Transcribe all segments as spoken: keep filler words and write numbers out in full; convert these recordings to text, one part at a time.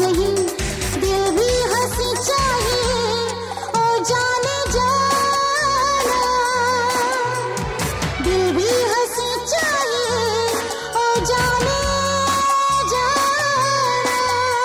नहीं, दिल भी हंसी चाहिए ओ जाने जाना, दिल भी हंसी चाहिए ओ जाने जाना।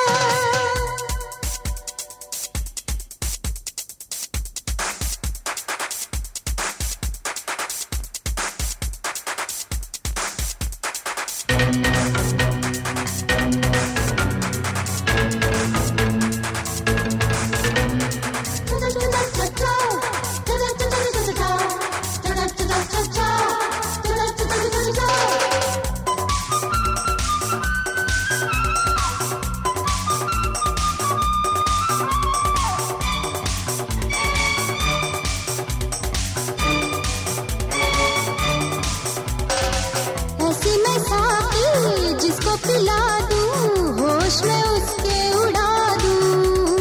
ऐसी मैं साकी जिसको पिला दूं, होश में उसके उड़ा दूं।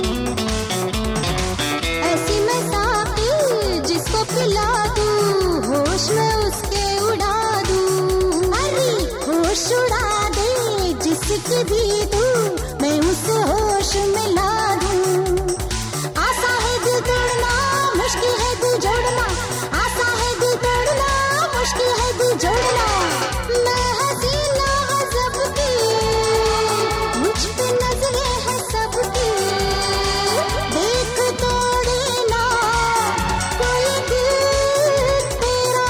ऐसी मैं साकी जिसको पिला दूं, होश में उसके उड़ा दूं। अरे होश उड़ा दे जिसकी भी तू, मैं उसे होश मिला दूं। आसा है दिल तोड़ना, मुश्किल है दिल जोड़ना, आसा है दिल तोड़ना, मुश्किल है दिल जोड़ना। मैं हसीना गज़ब की, मुझ पे नजरें हैं सबकी, देख तोड़े ना कोई दिल तेरा।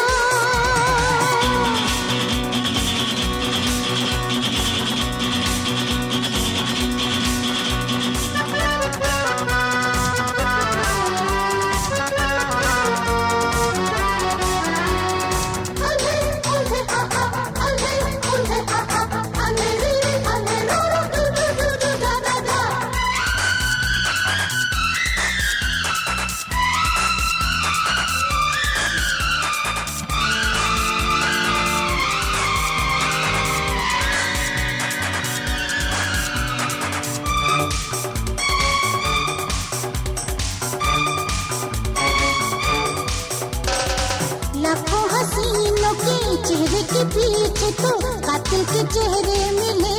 लाखों हसीनों के चेहरे के पीछे तो कातिल के चेहरे मिले।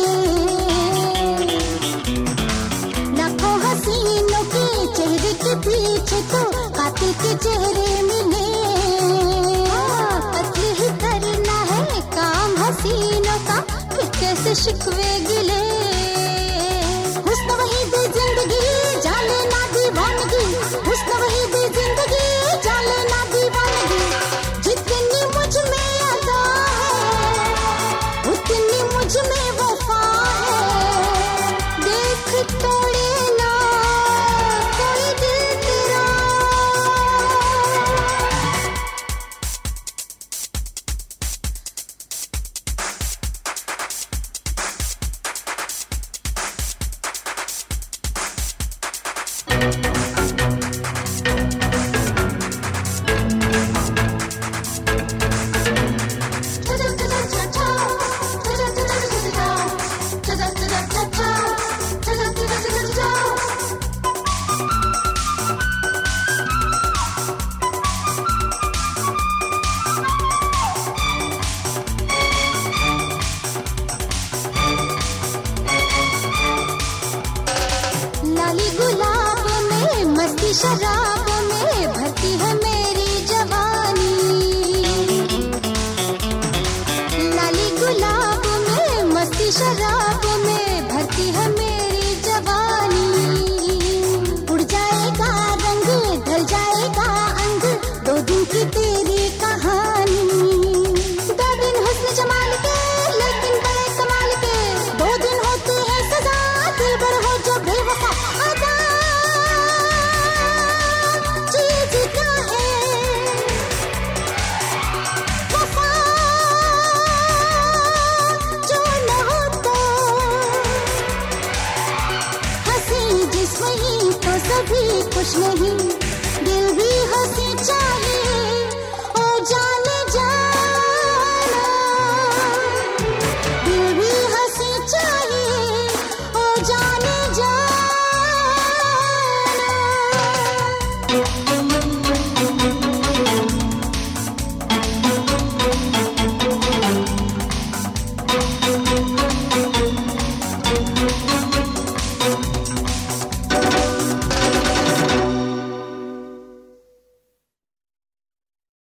लाखों हसीनों के चेहरे के पीछे तो कातिल के चेहरे मिले। कत्ल ही करना है काम हसीनों का, फिर कैसे शिकवे गिले। हुस्न वही दे जिंदगी, जाले ना दीवानगी, हुस्न वही दे जिंदगी, जाले ना दीवानगी। जितनी मुझ में अदा है, उतनी मुझ में वफा है। देख तोड़े ना कोई दिल तेरा। लाली गुलाब में मस्ती शराब में भरती है मेरी जवानी। लाली गुलाब में मस्ती शराब में भरती है मेरी जवानी। उड़ जाएगा रंग, ढल जाएगा अंग, दो दिन की तेरी कहानी। दो दिन हुस्न जमाल के, लेकिन बड़े कमाल के, दो दिन होते हैं सजा, दिल भर हो जो बेवफा अदा। चीज क्या है वफा, जो न हो तो हंसी जिसमें ही तो सभी कुछ नहीं।